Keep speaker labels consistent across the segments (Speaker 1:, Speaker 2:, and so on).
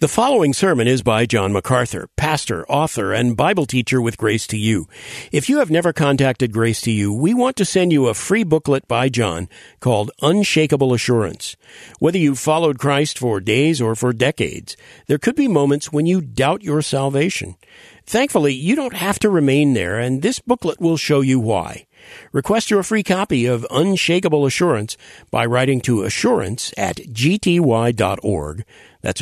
Speaker 1: The following sermon is by John MacArthur, pastor, author, and Bible teacher with Grace to You. If you have never contacted Grace to You, we want to send you a free booklet by John called Unshakable Assurance. Whether you've followed Christ for days or for decades, there could be moments when you doubt your salvation. Thankfully, you don't have to remain there, and this booklet will show you why. Request your free copy of Unshakable Assurance by writing to assurance@gty.org. That's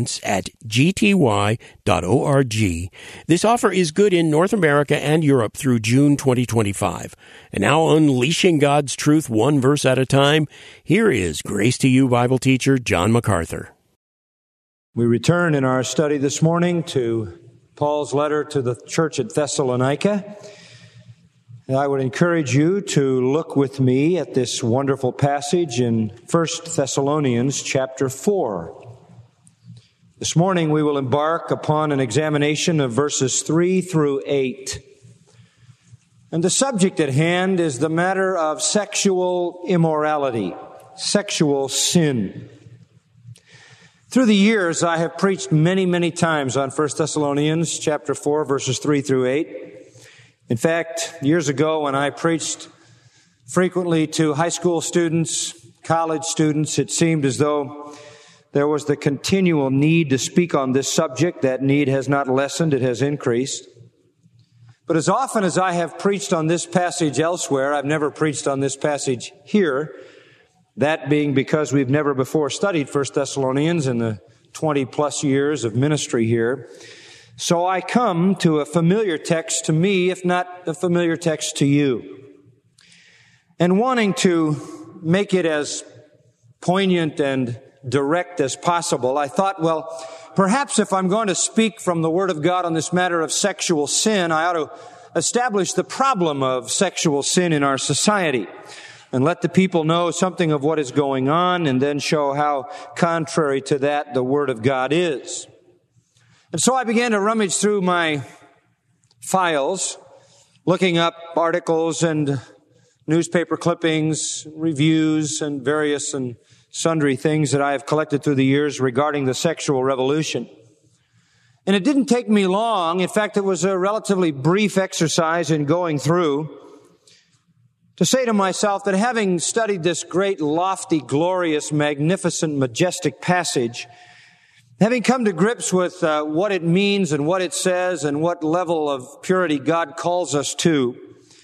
Speaker 1: assurance@gty.org. This offer is good in North America and Europe through June 2025. And now, unleashing God's truth one verse at a time, here is Grace to You Bible teacher John MacArthur.
Speaker 2: We return in our study this morning to Paul's letter to the church at Thessalonica. And I would encourage you to look with me at this wonderful passage in 1 Thessalonians chapter 4. This morning we will embark upon an examination of verses 3 through 8. And the subject at hand is the matter of sexual immorality, sexual sin. Through the years, I have preached many times on 1 Thessalonians chapter 4, verses 3 through 8. In fact, years ago when I preached frequently to high school students, college students, it seemed as though there was the continual need to speak on this subject. That need has not lessened, it has increased. But as often as I have preached on this passage elsewhere, I've never preached on this passage here, that being because we've never before studied 1 Thessalonians in the 20 plus years of ministry here. So I come to a familiar text to me, if not a familiar text to you. And wanting to make it as poignant and direct as possible, I thought, well, perhaps if I'm going to speak from the Word of God on this matter of sexual sin, I ought to establish the problem of sexual sin in our society and let the people know something of what is going on and then show how contrary to that the Word of God is. And so I began to rummage through my files, looking up articles and newspaper clippings, reviews, and various and sundry things that I have collected through the years regarding the sexual revolution. And it didn't take me long. In fact, it was a relatively brief exercise in going through to say to myself that having studied this great, lofty, glorious, magnificent, majestic passage, having come to grips with what it means and what it says and what level of purity God calls us to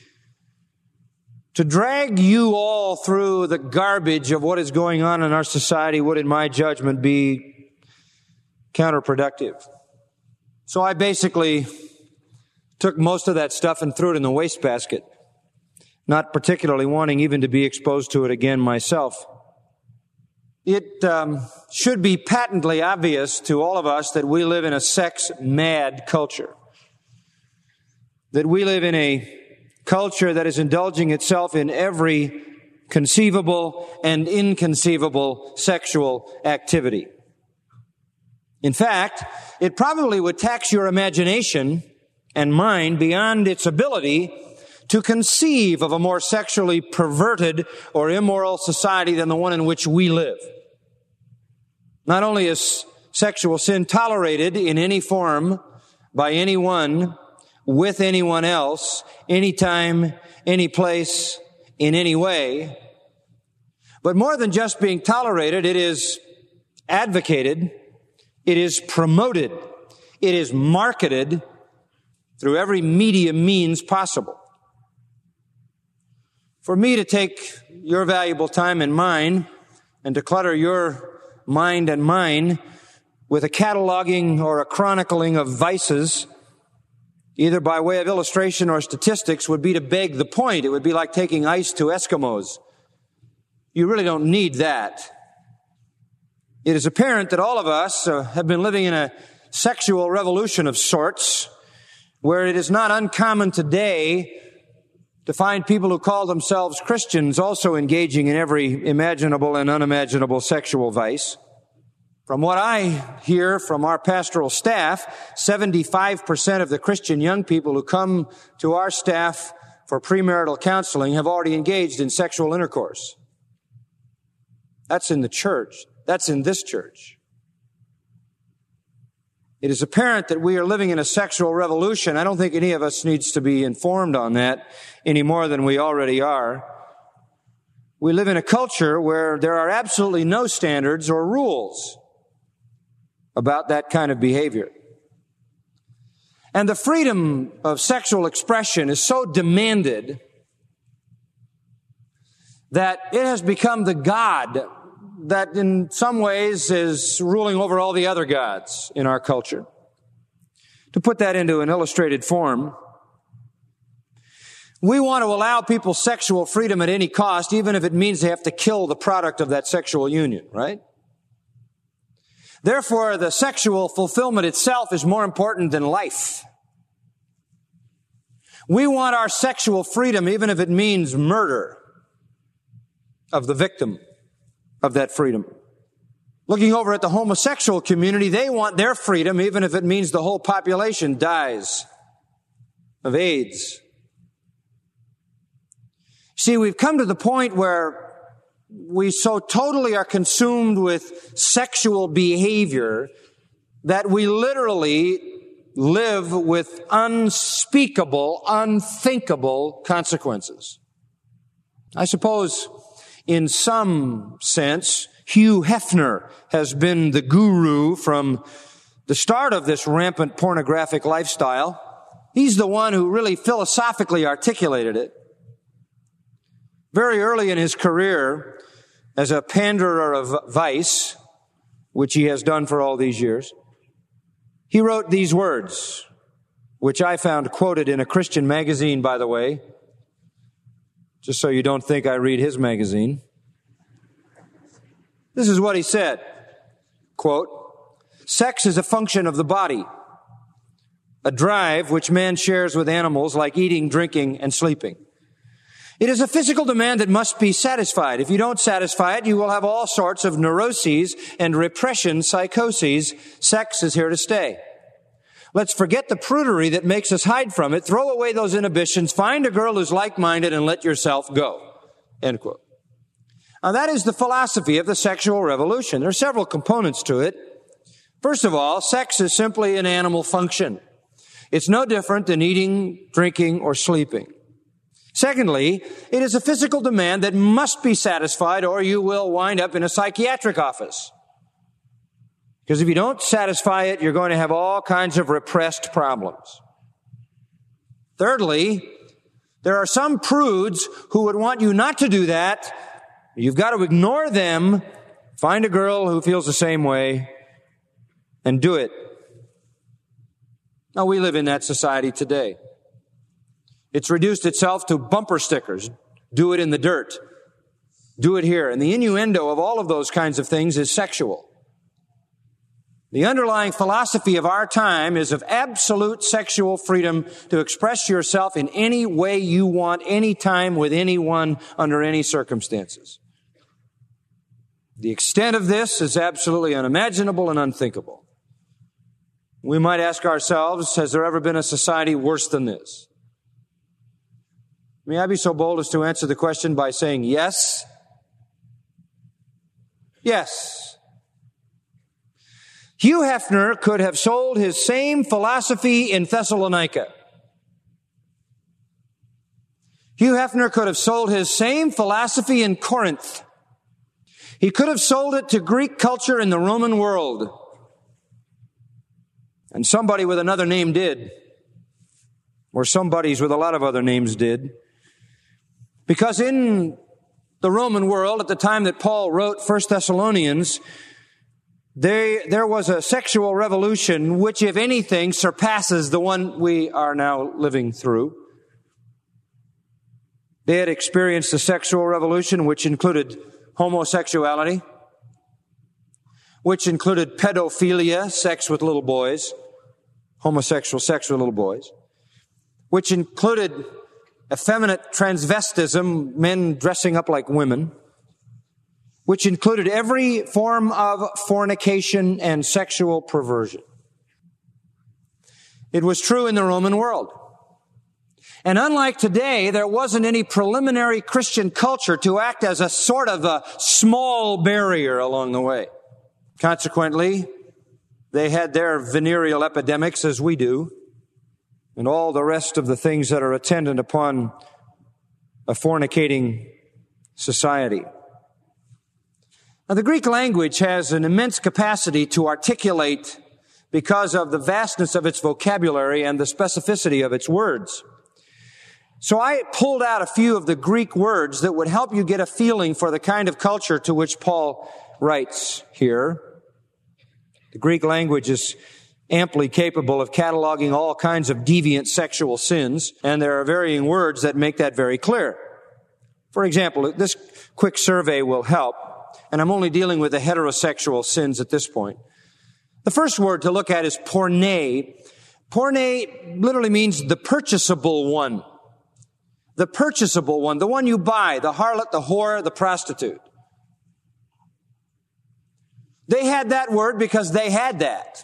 Speaker 2: drag you all through the garbage of what is going on in our society would, in my judgment, be counterproductive. So I basically took most of that stuff and threw it in the wastebasket, not particularly wanting even to be exposed to it again myself. It should be patently obvious to all of us that we live in a sex-mad culture, that we live in a culture that is indulging itself in every conceivable and inconceivable sexual activity. In fact, it probably would tax your imagination and mind beyond its ability to conceive of a more sexually perverted or immoral society than the one in which we live. Not only is sexual sin tolerated in any form by anyone, with anyone else, anytime, any place, in any way, but more than just being tolerated, it is advocated, it is promoted, it is marketed through every media means possible. For me to take your valuable time and mine and to clutter your mind and mine with a cataloging or a chronicling of vices, either by way of illustration or statistics, would be to beg the point. It would be like taking ice to Eskimos. You really don't need that. It is apparent that all of us have been living in a sexual revolution of sorts, where it is not uncommon today to find people who call themselves Christians also engaging in every imaginable and unimaginable sexual vice. From what I hear from our pastoral staff, 75% of the Christian young people who come to our staff for premarital counseling have already engaged in sexual intercourse. That's in the church. That's in this church. It is apparent that we are living in a sexual revolution. I don't think any of us needs to be informed on that any more than we already are. We live in a culture where there are absolutely no standards or rules about that kind of behavior. And the freedom of sexual expression is so demanded that it has become the god that in some ways is ruling over all the other gods in our culture. To put that into an illustrated form, we want to allow people sexual freedom at any cost, even if it means they have to kill the product of that sexual union, right? Therefore, the sexual fulfillment itself is more important than life. We want our sexual freedom, even if it means murder of the victim of that freedom. Looking over at the homosexual community, they want their freedom, even if it means the whole population dies of AIDS. See, we've come to the point where we so totally are consumed with sexual behavior that we literally live with unspeakable, unthinkable consequences. I suppose in some sense, Hugh Hefner has been the guru from the start of this rampant pornographic lifestyle. He's the one who really philosophically articulated it. Very early in his career, as a panderer of vice, which he has done for all these years, he wrote these words, which I found quoted in a Christian magazine, by the way, just so you don't think I read his magazine. This is what he said, quote, "Sex is a function of the body, a drive which man shares with animals like eating, drinking, and sleeping. It is a physical demand that must be satisfied. If you don't satisfy it, you will have all sorts of neuroses and repression psychoses. Sex is here to stay. Let's forget the prudery that makes us hide from it. Throw away those inhibitions. Find a girl who's like-minded and let yourself go." End quote. Now that is the philosophy of the sexual revolution. There are several components to it. First of all, sex is simply an animal function. It's no different than eating, drinking, or sleeping. Secondly, it is a physical demand that must be satisfied or you will wind up in a psychiatric office. Because if you don't satisfy it, you're going to have all kinds of repressed problems. Thirdly, there are some prudes who would want you not to do that. You've got to ignore them, find a girl who feels the same way, and do it. Now, we live in that society today. It's reduced itself to bumper stickers. Do it in the dirt. Do it here. And the innuendo of all of those kinds of things is sexual. The underlying philosophy of our time is of absolute sexual freedom to express yourself in any way you want, anytime, with anyone, under any circumstances. The extent of this is absolutely unimaginable and unthinkable. We might ask ourselves, has there ever been a society worse than this? May I be so bold as to answer the question by saying yes? Yes. Hugh Hefner could have sold his same philosophy in Thessalonica. Hugh Hefner could have sold his same philosophy in Corinth. He could have sold it to Greek culture in the Roman world. And somebody with another name did. Or somebodies with a lot of other names did. Because in the Roman world, at the time that Paul wrote 1 Thessalonians, there was a sexual revolution which, if anything, surpasses the one we are now living through. They had experienced a sexual revolution which included homosexuality, which included pedophilia, sex with little boys, homosexual sex with little boys, which included effeminate transvestism, men dressing up like women, which included every form of fornication and sexual perversion. It was true in the Roman world. And unlike today, there wasn't any preliminary Christian culture to act as a sort of a small barrier along the way. Consequently, They had their venereal epidemics as we do, and all the rest of the things that are attendant upon a fornicating society. Now, the Greek language has an immense capacity to articulate because of the vastness of its vocabulary and the specificity of its words. So I pulled out a few of the Greek words that would help you get a feeling for the kind of culture to which Paul writes here. The Greek language is amply capable of cataloging all kinds of deviant sexual sins, and there are varying words that make that very clear. For example, this quick survey will help, and I'm only dealing with the heterosexual sins at this point. The first word to look at is porne. Porne literally means the purchasable one. The purchasable one, the one you buy, the harlot, the whore, the prostitute. They had that word because they had that.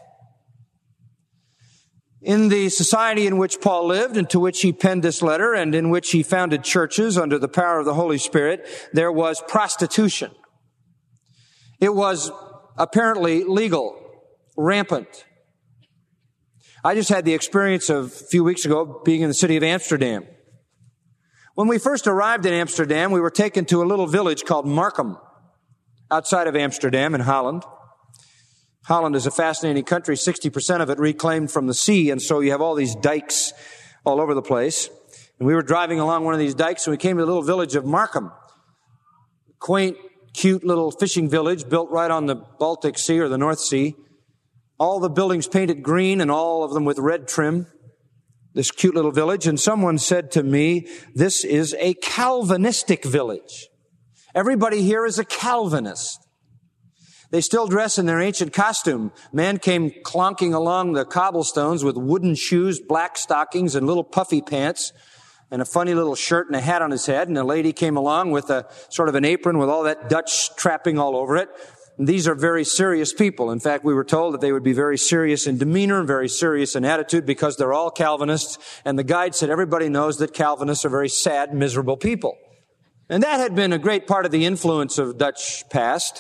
Speaker 2: In the society in which Paul lived and to which he penned this letter and in which he founded churches under the power of the Holy Spirit, there was prostitution. It was apparently legal, rampant. I just had the experience of a few weeks ago being in the city of Amsterdam. When we first arrived in Amsterdam, we were taken to a little village called Markham, outside of Amsterdam in Holland. Holland is a fascinating country, 60% of it reclaimed from the sea, and so you have all these dikes all over the place. And we were driving along one of these dikes, and we came to the little village of Markham. Quaint, cute little fishing village built right on the Baltic Sea or the North Sea. All the buildings painted green and all of them with red trim. This cute little village. And someone said to me, this is a Calvinistic village. Everybody here is a Calvinist. They still dress in their ancient costume. Man came clonking along the cobblestones with wooden shoes, black stockings, and little puffy pants, and a funny little shirt and a hat on his head. And a lady came along with a sort of an apron with all that Dutch trapping all over it. And these are very serious people. In fact, we were told that they would be very serious in demeanor, very serious in attitude, because they're all Calvinists. And the guide said everybody knows that Calvinists are very sad, miserable people. And that had been a great part of the influence of Dutch past.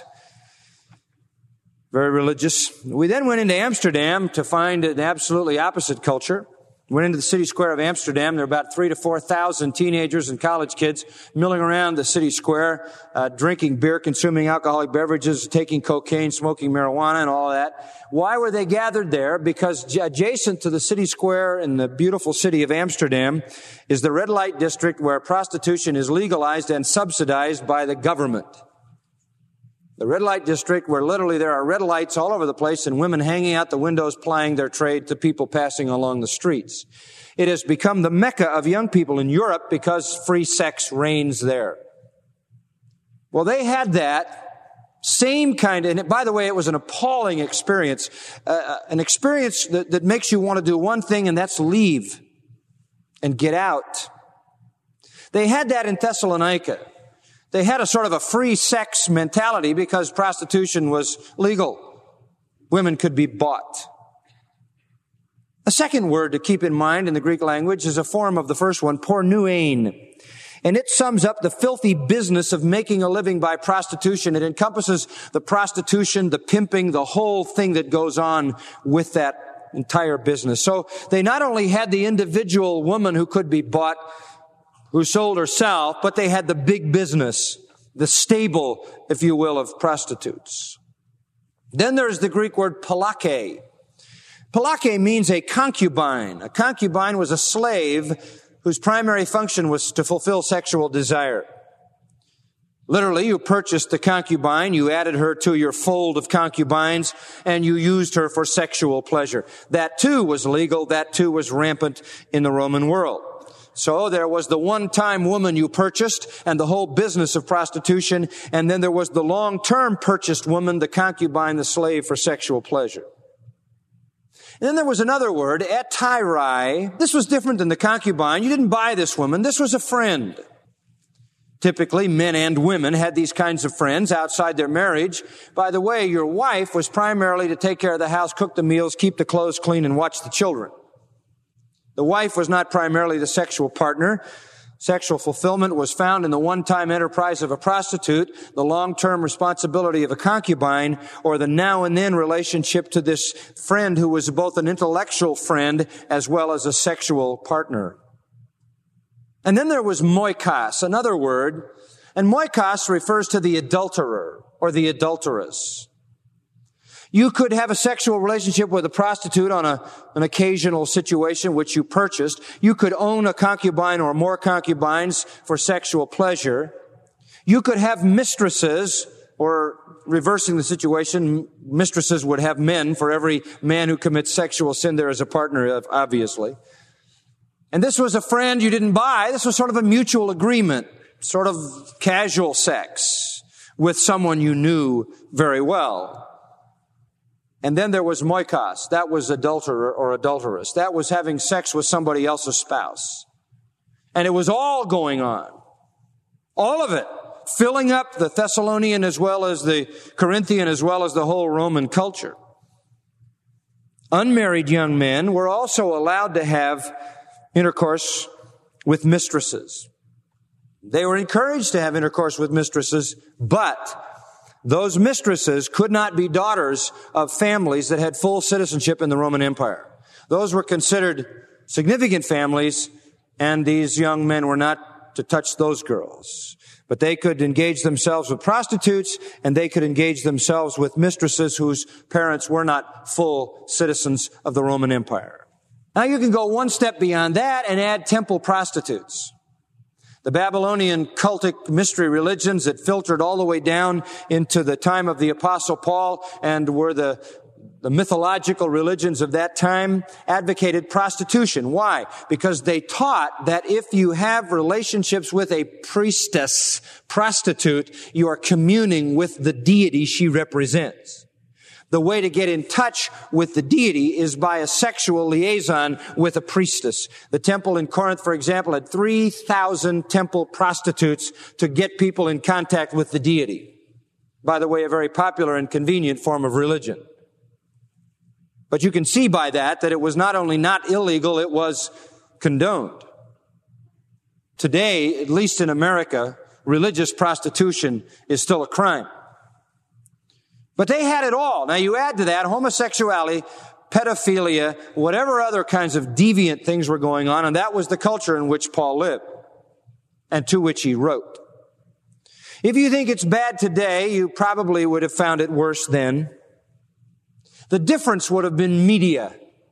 Speaker 2: Very religious. We then went into Amsterdam to find an absolutely opposite culture. Went into the city square of Amsterdam. There were about 3,000 to 4,000 teenagers and college kids milling around the city square, drinking beer, consuming alcoholic beverages, taking cocaine, smoking marijuana, and all that. Why were they gathered there? Because adjacent to the city square in the beautiful city of Amsterdam is the red light district where prostitution is legalized and subsidized by the government. The red light district where literally there are red lights all over the place and women hanging out the windows plying their trade to people passing along the streets. It has become the mecca of young people in Europe because free sex reigns there. Well, they had that same kind of, and by the way, it was an appalling experience, an experience that makes you want to do one thing, and that's leave and get out. They had that in Thessalonica. They had a sort of a free sex mentality because prostitution was legal. Women could be bought. A second word to keep in mind in the Greek language is a form of the first one, pornuein. And it sums up the filthy business of making a living by prostitution. It encompasses the prostitution, the pimping, the whole thing that goes on with that entire business. So they not only had the individual woman who could be bought, who sold herself, but they had the big business, the stable, if you will, of prostitutes. Then there's the Greek word palake. Palake means a concubine. A concubine was a slave whose primary function was to fulfill sexual desire. Literally, you purchased the concubine, you added her to your fold of concubines, and you used her for sexual pleasure. That too was legal, that too was rampant in the Roman world. So there was the one-time woman you purchased and the whole business of prostitution, and then there was the long-term purchased woman, the concubine, the slave for sexual pleasure. And then there was another word, etairai. This was different than the concubine. You didn't buy this woman. This was a friend. Typically, men and women had these kinds of friends outside their marriage. By the way, your wife was primarily to take care of the house, cook the meals, keep the clothes clean, and watch the children. The wife was not primarily the sexual partner. Sexual fulfillment was found in the one-time enterprise of a prostitute, the long-term responsibility of a concubine, or the now-and-then relationship to this friend who was both an intellectual friend as well as a sexual partner. And then there was moikos, another word, and moikos refers to the adulterer or the adulteress. You could have a sexual relationship with a prostitute on an occasional situation which you purchased. You could own a concubine or more concubines for sexual pleasure. You could have mistresses, or reversing the situation, mistresses would have men. For every man who commits sexual sin, there is a partner, obviously. And this was a friend you didn't buy. This was sort of a mutual agreement, sort of casual sex with someone you knew very well. And then there was moikos. That was adulterer or adulteress. That was having sex with somebody else's spouse. And it was all going on. All of it. Filling up the Thessalonian as well as the Corinthian as well as the whole Roman culture. Unmarried young men were also allowed to have intercourse with mistresses. They were encouraged to have intercourse with mistresses, but those mistresses could not be daughters of families that had full citizenship in the Roman Empire. Those were considered significant families, and these young men were not to touch those girls. But they could engage themselves with prostitutes, and they could engage themselves with mistresses whose parents were not full citizens of the Roman Empire. Now you can go one step beyond that and add temple prostitutes. The Babylonian cultic mystery religions that filtered all the way down into the time of the Apostle Paul and were the mythological religions of that time advocated prostitution. Why? Because they taught that if you have relationships with a priestess, prostitute, you are communing with the deity she represents. The way to get in touch with the deity is by a sexual liaison with a priestess. The temple in Corinth, for example, had 3,000 temple prostitutes to get people in contact with the deity. By the way, a very popular and convenient form of religion. But you can see by that it was not only not illegal, it was condoned. Today, at least in America, religious prostitution is still a crime. But they had it all. Now you add to that homosexuality, pedophilia, whatever other kinds of deviant things were going on, and that was the culture in which Paul lived and to which he wrote. If you think it's bad today, you probably would have found it worse then. The difference would have been media.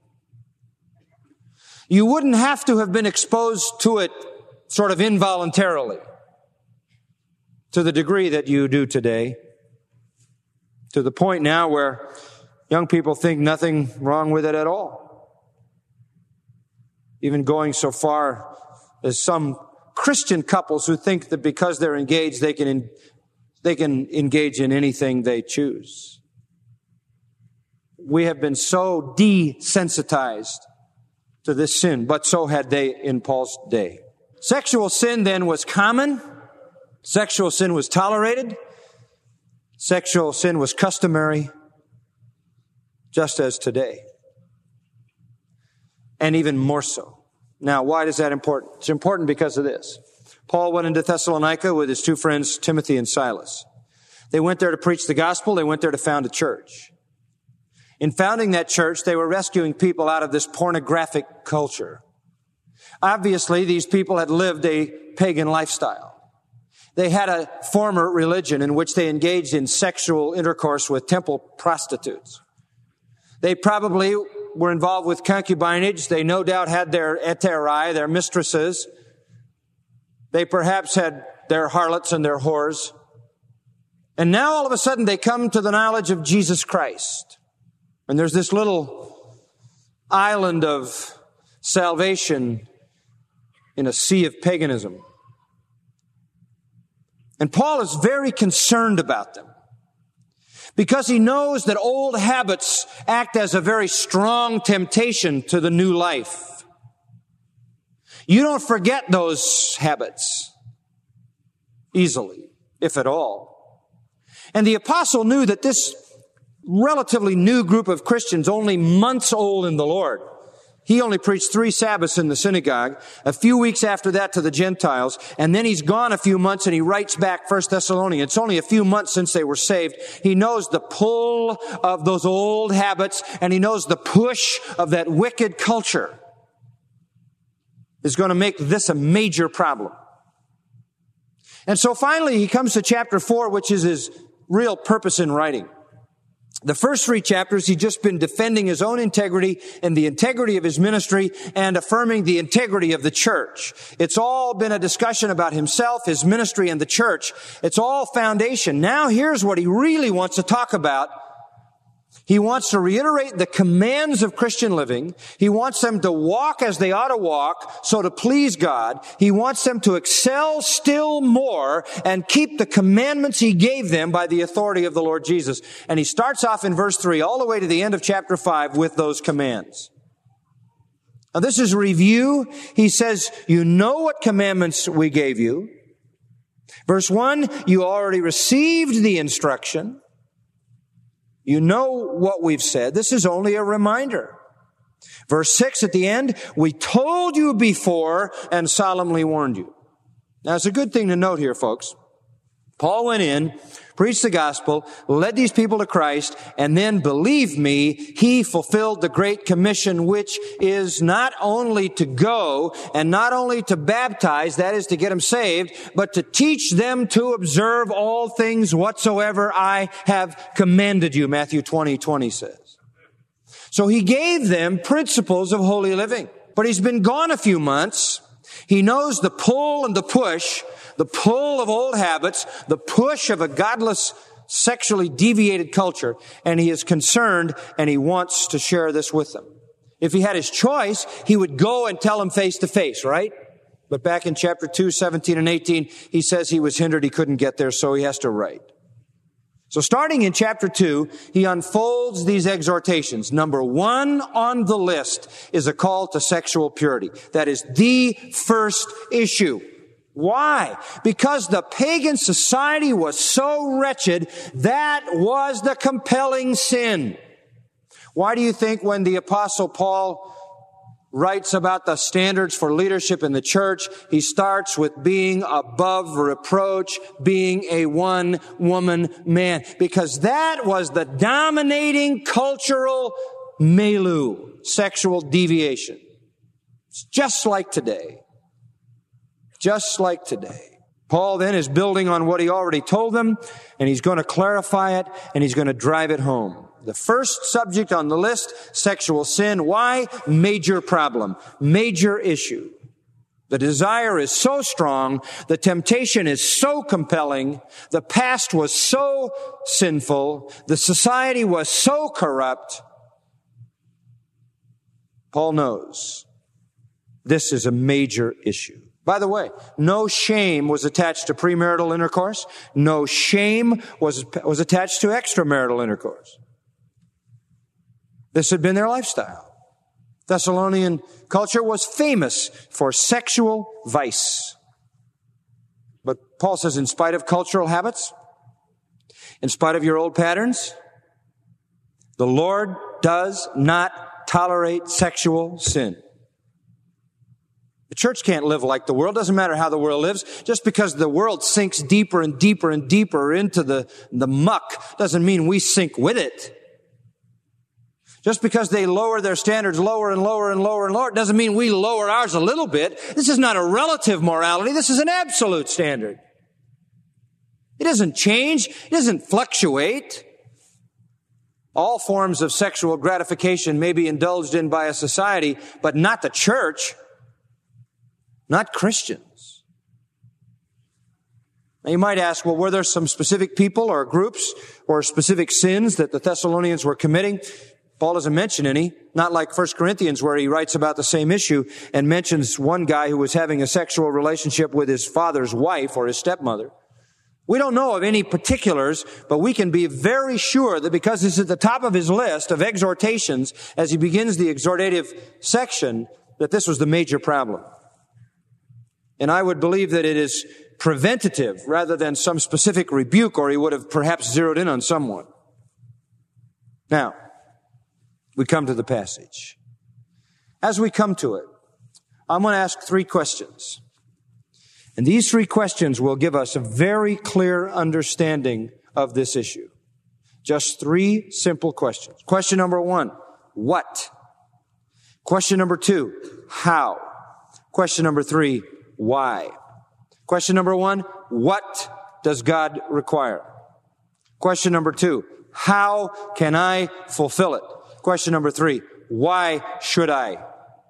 Speaker 2: You wouldn't have to have been exposed to it sort of involuntarily to the degree that you do today. To the point now where young people think nothing wrong with it at all. Even going so far as some Christian couples who think that because they're engaged, they can engage in anything they choose. We have been so desensitized to this sin, but so had they in Paul's day. Sexual sin then was common. Sexual sin was tolerated. Sexual sin was customary, just as today. And even more so. Now, why is that important? It's important because of this. Paul went into Thessalonica with his two friends, Timothy and Silas. They went there to preach the gospel. They went there to found a church. In founding that church, they were rescuing people out of this pornographic culture. Obviously, these people had lived a pagan lifestyle. They had a former religion in which they engaged in sexual intercourse with temple prostitutes. They probably were involved with concubinage. They no doubt had their hetairai, their mistresses. They perhaps had their harlots and their whores. And now all of a sudden they come to the knowledge of Jesus Christ. And there's this little island of salvation in a sea of paganism. And Paul is very concerned about them because he knows that old habits act as a very strong temptation to the new life. You don't forget those habits easily, if at all. And the apostle knew that this relatively new group of Christians, only months old in the Lord, He only preached 3 Sabbaths in the synagogue, a few weeks after that to the Gentiles, and then he's gone a few months and he writes back 1 Thessalonians. It's only a few months since they were saved. He knows the pull of those old habits, and he knows the push of that wicked culture is going to make this a major problem. And so finally he comes to chapter 4, which is his real purpose in writing. The first 3 chapters, he's just been defending his own integrity and the integrity of his ministry and affirming the integrity of the church. It's all been a discussion about himself, his ministry, and the church. It's all foundation. Now here's what he really wants to talk about. He wants to reiterate the commands of Christian living. He wants them to walk as they ought to walk, so to please God. He wants them to excel still more and keep the commandments he gave them by the authority of the Lord Jesus. And he starts off in verse 3 all the way to the end of chapter 5 with those commands. Now this is review. He says, you know what commandments we gave you. Verse 1, you already received the instruction. You know what we've said. This is only a reminder. Verse 6 at the end, we told you before and solemnly warned you. Now it's a good thing to note here, folks. Paul went in, preached the gospel, led these people to Christ, and then, believe me, he fulfilled the Great Commission, which is not only to go and not only to baptize, that is to get them saved, but to teach them to observe all things whatsoever I have commanded you, Matthew 20:20 says. So he gave them principles of holy living. But he's been gone a few months. He knows the pull and the push, the pull of old habits, the push of a godless, sexually deviated culture, and he is concerned and he wants to share this with them. If he had his choice, he would go and tell them face to face, right? But back in chapter 2, 17 and 18, he says he was hindered, he couldn't get there, so he has to write. So starting in chapter 2, he unfolds these exhortations. Number 1 on the list is a call to sexual purity. That is the first issue. Why? Because the pagan society was so wretched, that was the compelling sin. Why do you think when the Apostle Paul writes about the standards for leadership in the church, he starts with being above reproach, being a one-woman man? Because that was the dominating cultural milieu, sexual deviation. It's just like today. Just like today. Paul then is building on what he already told them, and he's going to clarify it, and he's going to drive it home. The first subject on the list, sexual sin. Why? Major problem. Major issue. The desire is so strong. The temptation is so compelling. The past was so sinful. The society was so corrupt. Paul knows this is a major issue. By the way, no shame was attached to premarital intercourse. No shame was attached to extramarital intercourse. This had been their lifestyle. Thessalonian culture was famous for sexual vice. But Paul says, in spite of cultural habits, in spite of your old patterns, the Lord does not tolerate sexual sin. The church can't live like the world. Doesn't matter how the world lives. Just because the world sinks deeper and deeper and deeper into the muck doesn't mean we sink with it. Just because they lower their standards lower and lower and lower and lower doesn't mean we lower ours a little bit. This is not a relative morality. This is an absolute standard. It doesn't change. It doesn't fluctuate. All forms of sexual gratification may be indulged in by a society, but not the church. Not Christians. Now you might ask, well, were there some specific people or groups or specific sins that the Thessalonians were committing? Paul doesn't mention any, not like 1 Corinthians where he writes about the same issue and mentions one guy who was having a sexual relationship with his father's wife or his stepmother. We don't know of any particulars, but we can be very sure that because this is at the top of his list of exhortations as he begins the exhortative section, that this was the major problem. And I would believe that it is preventative rather than some specific rebuke, or he would have perhaps zeroed in on someone. Now, we come to the passage. as we come to it, I'm going to ask 3 questions. And these 3 questions will give us a very clear understanding of this issue. Just 3 simple questions. Question number 1, what? Question number 2, how? Question number 3, why? Question number 1, what does God require? Question number 2, how can I fulfill it? Question number 3, why should I?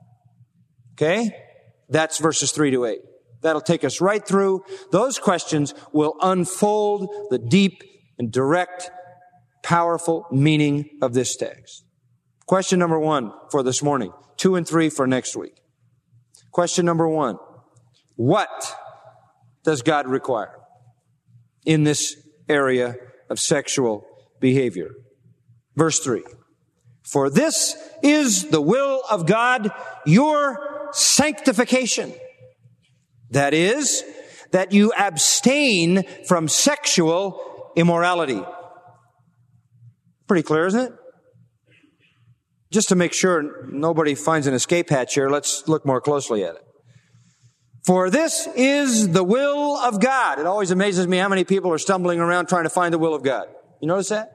Speaker 2: Okay? That's verses 3 to 8. That'll take us right through. Those questions will unfold the deep and direct, powerful meaning of this text. Question number 1 for this morning. 2 and 3 for next week. Question number 1. What does God require in this area of sexual behavior? Verse 3. For this is the will of God, your sanctification. That is, that you abstain from sexual immorality. Pretty clear, isn't it? Just to make sure nobody finds an escape hatch here, let's look more closely at it. For this is the will of God. It always amazes me how many people are stumbling around trying to find the will of God. You notice that?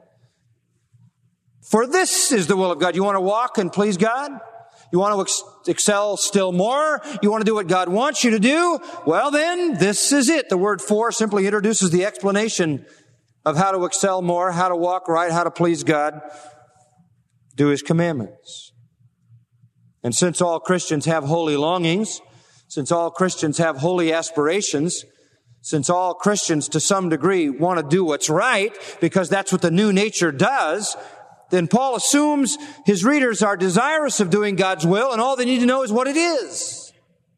Speaker 2: For this is the will of God. You want to walk and please God? You want to excel still more? You want to do what God wants you to do? Well then, this is it. The word for simply introduces the explanation of how to excel more, how to walk right, how to please God, do His commandments. And since all Christians have holy longings, since all Christians have holy aspirations, since all Christians to some degree want to do what's right, because that's what the new nature does, then Paul assumes his readers are desirous of doing God's will, and all they need to know is what it is.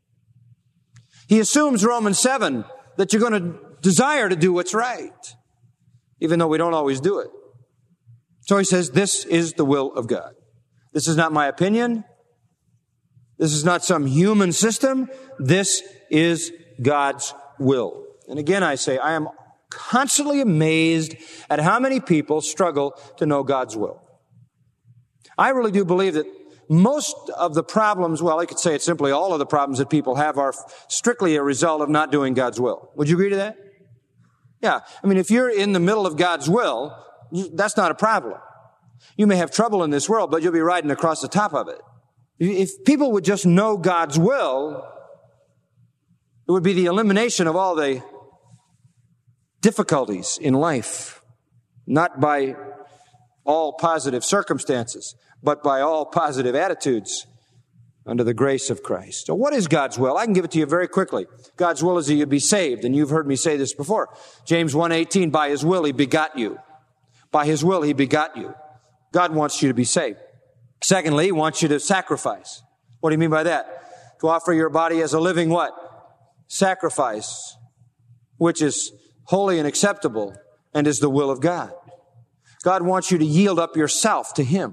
Speaker 2: He assumes, Romans 7, that you're going to desire to do what's right, even though we don't always do it. So he says, this is the will of God. This is not my opinion. This is not some human system. This is God's will. And again, I say, I am constantly amazed at how many people struggle to know God's will. I really do believe that most of the problems, well, I could say it simply, all of the problems that people have are strictly a result of not doing God's will. Would you agree to that? Yeah. I mean, if you're in the middle of God's will, that's not a problem. You may have trouble in this world, but you'll be riding across the top of it. If people would just know God's will, it would be the elimination of all the difficulties in life, not by all positive circumstances, but by all positive attitudes under the grace of Christ. So what is God's will? I can give it to you very quickly. God's will is that you be saved, and you've heard me say this before. James 1:18, by His will He begot you. By His will He begot you. God wants you to be saved. Secondly, He wants you to sacrifice. What do you mean by that? To offer your body as a living what? Sacrifice, which is holy and acceptable and is the will of God. God wants you to yield up yourself to Him.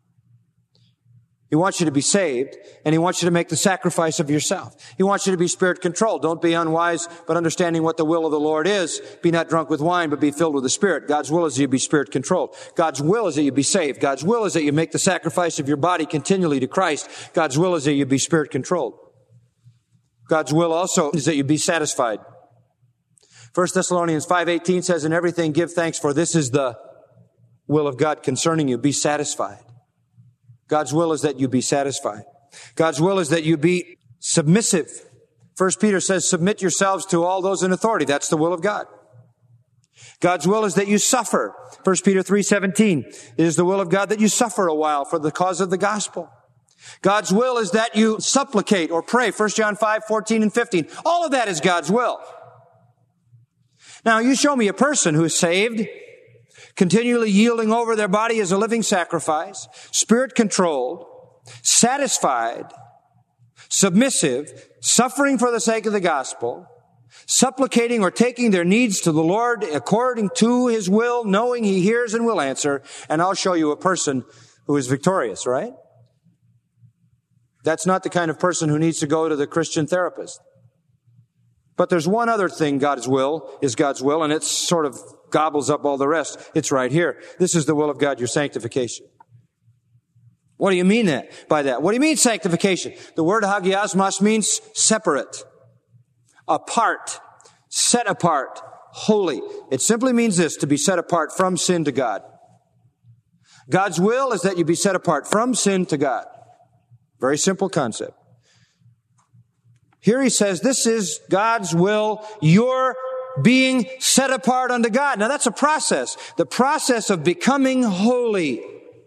Speaker 2: He wants you to be saved, and He wants you to make the sacrifice of yourself. He wants you to be Spirit-controlled. Don't be unwise, but understanding what the will of the Lord is. Be not drunk with wine, but be filled with the Spirit. God's will is that you be Spirit-controlled. God's will is that you be saved. God's will is that you make the sacrifice of your body continually to Christ. God's will is that you be Spirit-controlled. God's will also is that you be satisfied. 1 Thessalonians 5:18 says, in everything give thanks, for this is the will of God concerning you. Be satisfied. God's will is that you be satisfied. God's will is that you be submissive. 1 Peter says, submit yourselves to all those in authority. That's the will of God. God's will is that you suffer. 1 Peter 3:17, it is the will of God that you suffer a while for the cause of the gospel. God's will is that you supplicate or pray. 1 John 5:14 and 15. All of that is God's will. Now, you show me a person who is saved, continually yielding over their body as a living sacrifice, Spirit-controlled, satisfied, submissive, suffering for the sake of the gospel, supplicating or taking their needs to the Lord according to His will, knowing He hears and will answer, and I'll show you a person who is victorious, right? That's not the kind of person who needs to go to the Christian therapist. But there's one other thing God's will is God's will, and it sort of gobbles up all the rest. It's right here. This is the will of God, your sanctification. What do you mean by that? What do you mean sanctification? The word hagiasmos means separate, apart, set apart, holy. It simply means this, to be set apart from sin to God. God's will is that you be set apart from sin to God. Very simple concept. Here he says, this is God's will. You're being set apart unto God. Now that's a process. The process of becoming holy.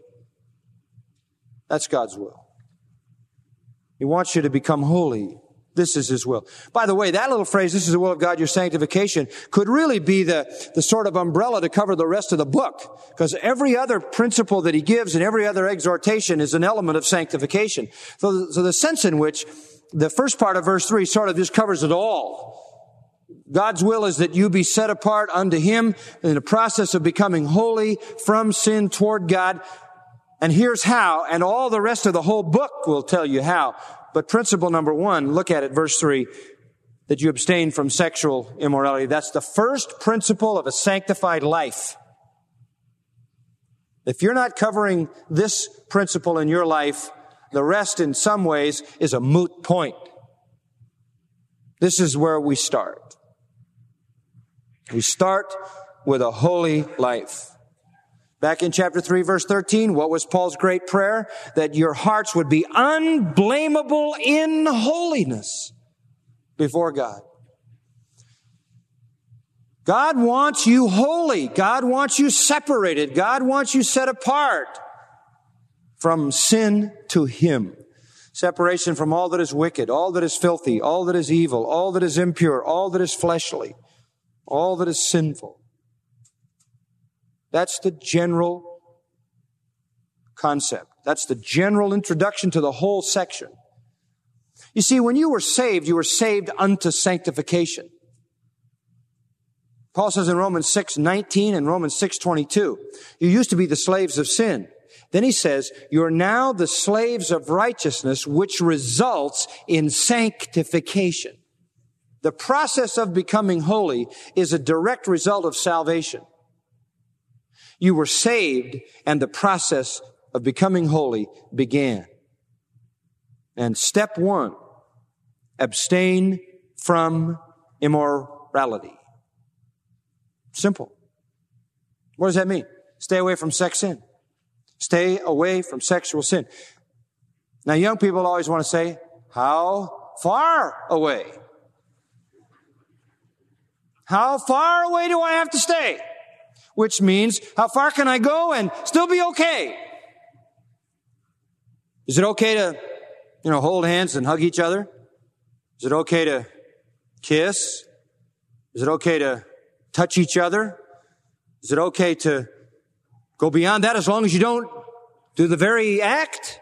Speaker 2: That's God's will. He wants you to become holy. This is His will. By the way, that little phrase, this is the will of God, your sanctification, could really be the sort of umbrella to cover the rest of the book. Because every other principle that He gives and every other exhortation is an element of sanctification. So the sense in which the first part of verse 3 sort of just covers it all. God's will is that you be set apart unto Him in the process of becoming holy from sin toward God. And here's how, and all the rest of the whole book will tell you how. But principle number 1, look at it, verse 3, that you abstain from sexual immorality. That's the first principle of a sanctified life. If you're not covering this principle in your life, the rest in some ways is a moot point. This is where we start. We start with a holy life. Back in chapter 3, verse 13, what was Paul's great prayer? That your hearts would be unblameable in holiness before God. God wants you holy. God wants you separated. God wants you set apart from sin to Him. Separation from all that is wicked, all that is filthy, all that is evil, all that is impure, all that is fleshly, all that is sinful. That's the general concept. That's the general introduction to the whole section. You see, when you were saved unto sanctification. Paul says in Romans 6:19 and Romans 6:22, you used to be the slaves of sin. Then he says, you're now the slaves of righteousness, which results in sanctification. The process of becoming holy is a direct result of salvation. You were saved, and the process of becoming holy began. And step 1, abstain from immorality. Simple. What does that mean? Stay away from sex sin. Stay away from sexual sin. Now, young people always want to say, how far away? How far away do I have to stay? Which means, how far can I go and still be okay? Is it okay to, hold hands and hug each other? Is it okay to kiss? Is it okay to touch each other? Is it okay to go beyond that as long as you don't do the very act?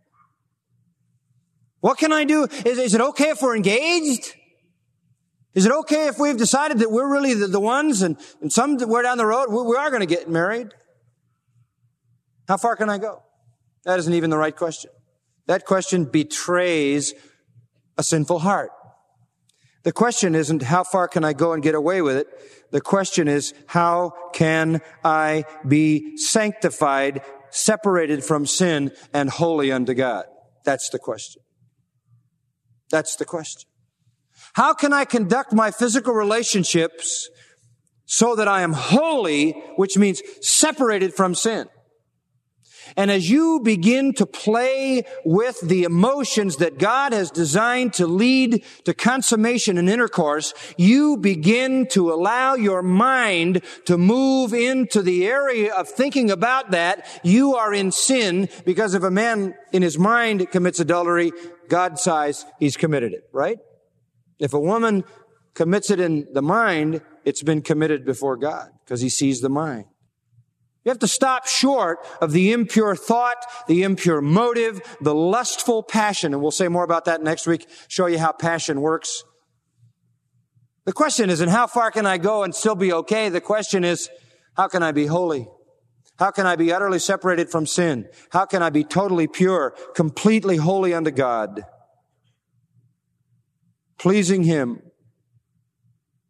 Speaker 2: What can I do? Is it okay if we're engaged? Is it okay if we've decided that we're really the ones and somewhere down the road we are going to get married? How far can I go? That isn't even the right question. That question betrays a sinful heart. The question isn't how far can I go and get away with it? The question is how can I be sanctified, separated from sin, and holy unto God? That's the question. That's the question. How can I conduct my physical relationships so that I am holy, which means separated from sin? And as you begin to play with the emotions that God has designed to lead to consummation and intercourse, you begin to allow your mind to move into the area of thinking about that. You are in sin, because if a man in his mind commits adultery, God's eyes, he's committed it, right? If a woman commits it in the mind, it's been committed before God, because He sees the mind. You have to stop short of the impure thought, the impure motive, the lustful passion. And we'll say more about that next week, show you how passion works. The question isn't how far can I go and still be okay? The question is, how can I be holy? How can I be utterly separated from sin? How can I be totally pure, completely holy unto God? Pleasing Him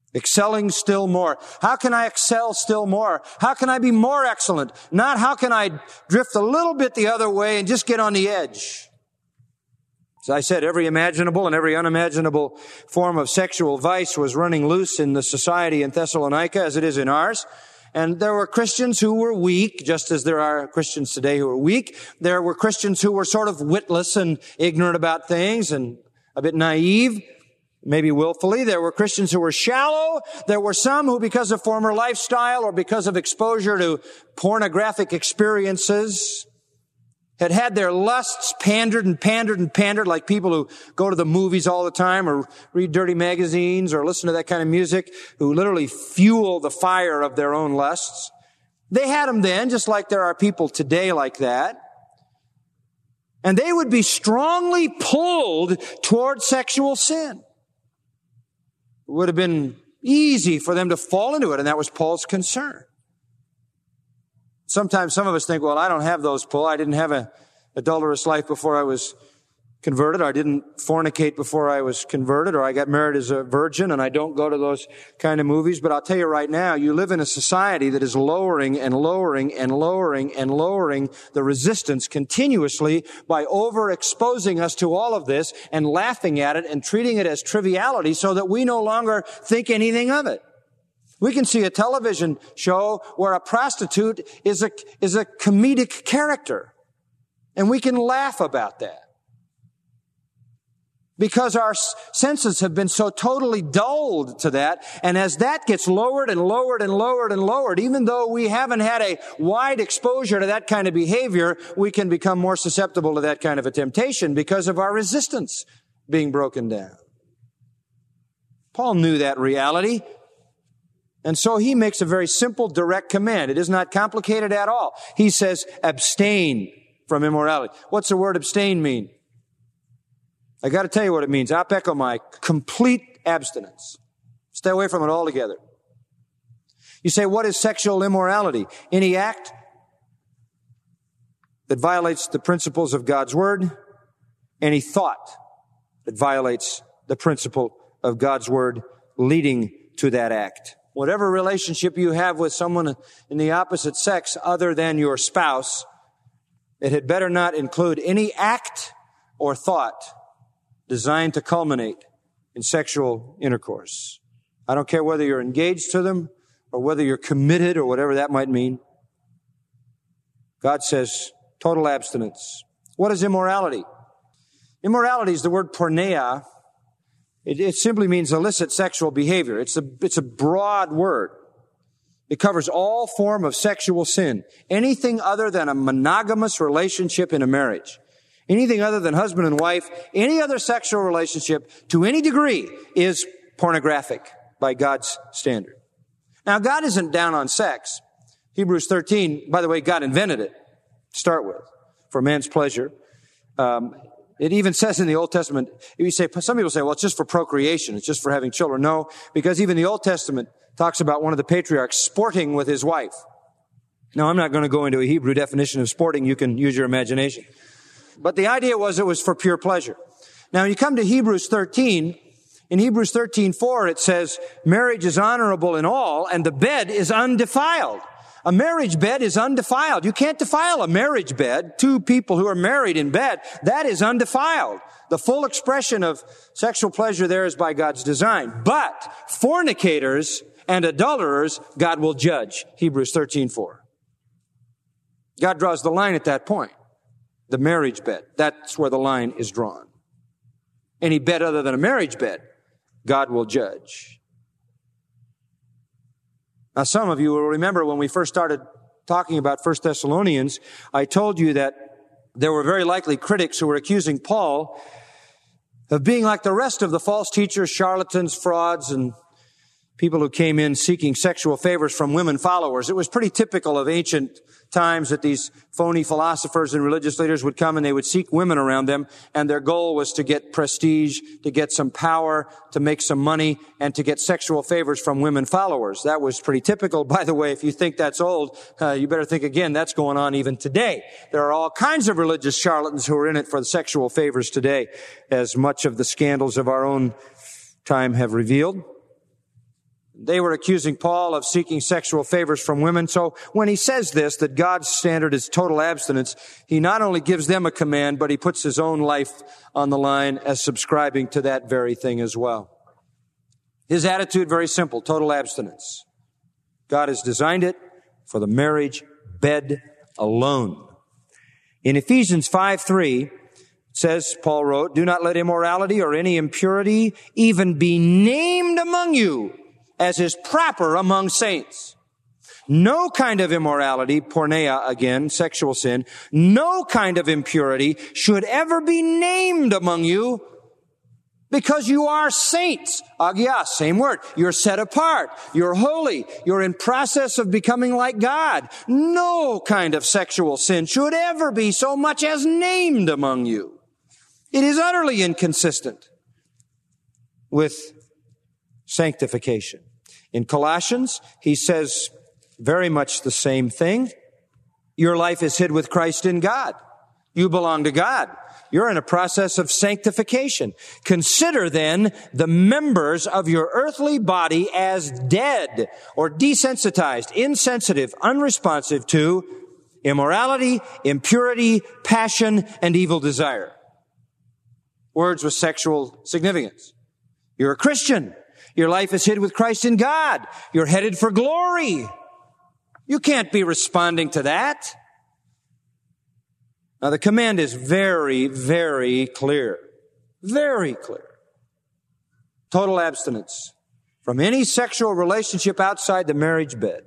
Speaker 2: Excelling still more. How can I excel still more? How can I be more excellent? Not how can I drift a little bit the other way and just get on the edge. As I said, every imaginable and every unimaginable form of sexual vice was running loose in the society in Thessalonica as it is in ours. And there were Christians who were weak, just as there are Christians today who are weak. There were Christians who were sort of witless and ignorant about things and a bit naive, maybe willfully. There were Christians who were shallow. There were some who, because of former lifestyle or because of exposure to pornographic experiences, had their lusts pandered like people who go to the movies all the time or read dirty magazines or listen to that kind of music, who literally fuel the fire of their own lusts. They had them then, just like there are people today like that. And they would be strongly pulled toward sexual sin. It would have been easy for them to fall into it, and that was Paul's concern. Sometimes some of us think, well, I don't have those pull. I didn't have an adulterous life before I was converted. I didn't fornicate before I was converted, or I got married as a virgin, and I don't go to those kind of movies. But I'll tell you right now, you live in a society that is lowering and lowering and lowering and lowering the resistance continuously by overexposing us to all of this and laughing at it and treating it as triviality so that we no longer think anything of it. We can see a television show where a prostitute is a comedic character, and we can laugh about that because our senses have been so totally dulled to that. And as that gets lowered and lowered and lowered and lowered, even though we haven't had a wide exposure to that kind of behavior, we can become more susceptible to that kind of a temptation because of our resistance being broken down. Paul knew that reality. And so he makes a very simple, direct command. It is not complicated at all. He says, abstain from immorality. What's the word abstain mean? I got to tell you what it means. Apekomai, complete abstinence. Stay away from it altogether. You say, what is sexual immorality? Any act that violates the principles of God's word, any thought that violates the principle of God's word leading to that act. Whatever relationship you have with someone in the opposite sex other than your spouse, it had better not include any act or thought designed to culminate in sexual intercourse. I don't care whether you're engaged to them or whether you're committed or whatever that might mean. God says total abstinence. What is immorality? Immorality is the word porneia. It simply means illicit sexual behavior. It's a broad word. It covers all form of sexual sin. Anything other than a monogamous relationship in a marriage. Anything other than husband and wife, any other sexual relationship to any degree is pornographic by God's standard. Now, God isn't down on sex. Hebrews 13, by the way, God invented it to start with for man's pleasure. It even says in the Old Testament, some people say, well, it's just for procreation. It's just for having children. No, because even the Old Testament talks about one of the patriarchs sporting with his wife. Now, I'm not going to go into a Hebrew definition of sporting. You can use your imagination. But the idea was it was for pure pleasure. Now, you come to Hebrews 13. In Hebrews 13:4, it says, marriage is honorable in all, and the bed is undefiled. A marriage bed is undefiled. You can't defile a marriage bed. Two people who are married in bed, that is undefiled. The full expression of sexual pleasure there is by God's design. But fornicators and adulterers, God will judge. Hebrews 13:4. God draws the line at that point. The marriage bed. That's where the line is drawn. Any bed other than a marriage bed, God will judge. Now, some of you will remember when we first started talking about 1 Thessalonians, I told you that there were very likely critics who were accusing Paul of being like the rest of the false teachers, charlatans, frauds, and people who came in seeking sexual favors from women followers. It was pretty typical of ancient times that these phony philosophers and religious leaders would come and they would seek women around them, and their goal was to get prestige, to get some power, to make some money, and to get sexual favors from women followers. That was pretty typical. By the way, if you think that's old, you better think again. That's going on even today. There are all kinds of religious charlatans who are in it for the sexual favors today, as much of the scandals of our own time have revealed. They were accusing Paul of seeking sexual favors from women. So when he says this, that God's standard is total abstinence, he not only gives them a command, but he puts his own life on the line as subscribing to that very thing as well. His attitude, very simple, total abstinence. God has designed it for the marriage bed alone. In Ephesians 5:3, it says, Paul wrote, "Do not let immorality or any impurity even be named among you, as is proper among saints. No kind of immorality," porneia again, sexual sin, "no kind of impurity should ever be named among you, because you are saints." Agios, same word. You're set apart. You're holy. You're in process of becoming like God. No kind of sexual sin should ever be so much as named among you. It is utterly inconsistent with sanctification. In Colossians, he says very much the same thing. Your life is hid with Christ in God. You belong to God. You're in a process of sanctification. Consider then the members of your earthly body as dead or desensitized, insensitive, unresponsive to immorality, impurity, passion, and evil desire. Words with sexual significance. You're a Christian. Your life is hid with Christ in God. You're headed for glory. You can't be responding to that. Now, the command is very, very clear. Very clear. Total abstinence from any sexual relationship outside the marriage bed.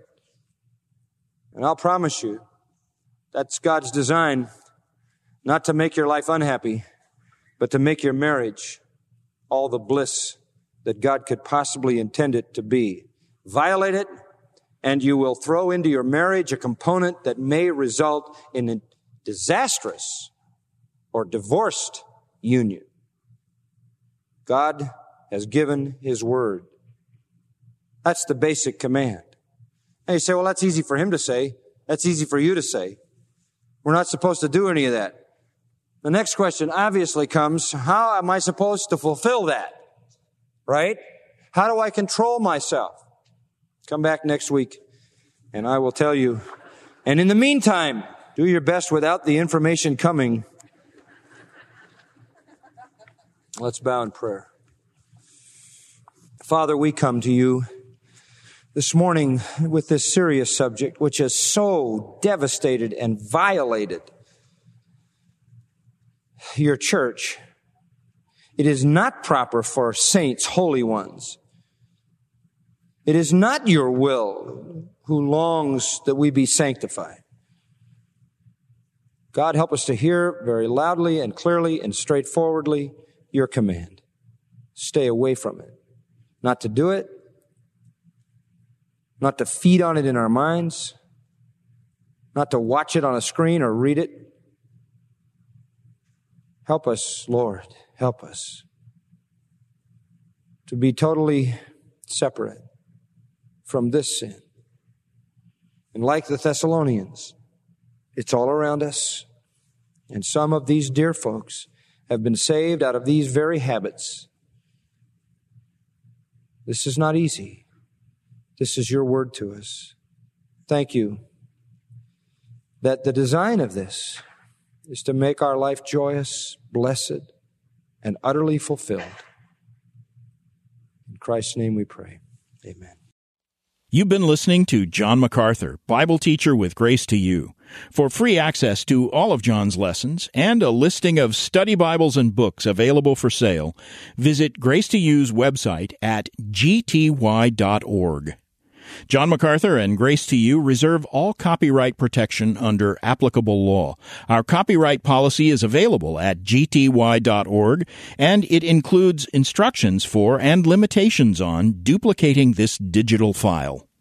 Speaker 2: And I'll promise you, that's God's design, not to make your life unhappy, but to make your marriage all the bliss that God could possibly intend it to be. Violate it, and you will throw into your marriage a component that may result in a disastrous or divorced union. God has given His word. That's the basic command. And you say, well, that's easy for Him to say. That's easy for you to say. We're not supposed to do any of that. The next question obviously comes, how am I supposed to fulfill that? Right? How do I control myself? Come back next week and I will tell you. And in the meantime, do your best without the information coming. Let's bow in prayer. Father, we come to you this morning with this serious subject, which has so devastated and violated your church. It is not proper for saints, holy ones. It is not your will who longs that we be sanctified. God, help us to hear very loudly and clearly and straightforwardly your command. Stay away from it. Not to do it. Not to feed on it in our minds. Not to watch it on a screen or read it. Help us, Lord. Help us to be totally separate from this sin. And like the Thessalonians, it's all around us. And some of these dear folks have been saved out of these very habits. This is not easy. This is your word to us. Thank you that the design of this is to make our life joyous, blessed, and utterly fulfilled. In Christ's name we pray. Amen.
Speaker 1: You've been listening to John MacArthur, Bible teacher with Grace to You. For free access to all of John's lessons and a listing of study Bibles and books available for sale, visit Grace to You's website at gty.org. John MacArthur and Grace to You reserve all copyright protection under applicable law. Our copyright policy is available at gty.org, and it includes instructions for and limitations on duplicating this digital file.